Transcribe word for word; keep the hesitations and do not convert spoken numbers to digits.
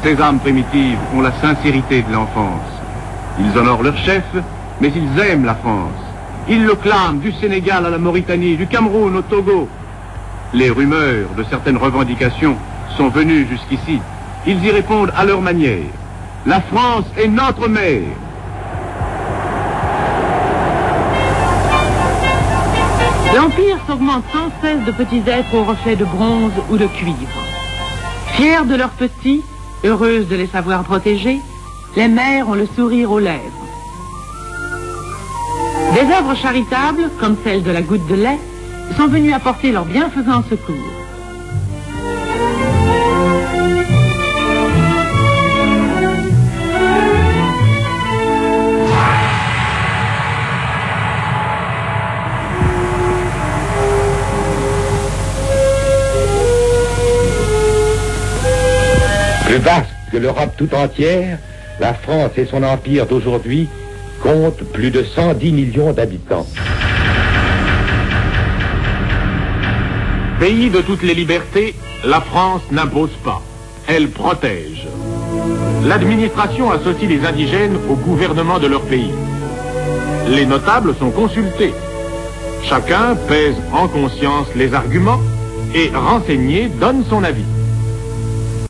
Ces âmes primitives ont la sincérité de l'enfance. Ils honorent leur chef, mais ils aiment la France. Ils le clament du Sénégal à la Mauritanie, du Cameroun au Togo. Les rumeurs de certaines revendications sont venues jusqu'ici. Ils y répondent à leur manière. La France est notre mère. L'Empire s'augmente sans cesse de petits êtres aux reflets de bronze ou de cuivre. Fiers de leurs petits, heureuses de les savoir protégés, les mères ont le sourire aux lèvres. Des œuvres charitables, comme celle de la goutte de lait, sont venues apporter leur bienfaisant secours. Plus vaste que l'Europe tout entière, la France et son empire d'aujourd'hui comptent plus de cent dix millions d'habitants. Pays de toutes les libertés, la France n'impose pas, elle protège. L'administration associe les indigènes au gouvernement de leur pays. Les notables sont consultés. Chacun pèse en conscience les arguments et renseigné donne son avis.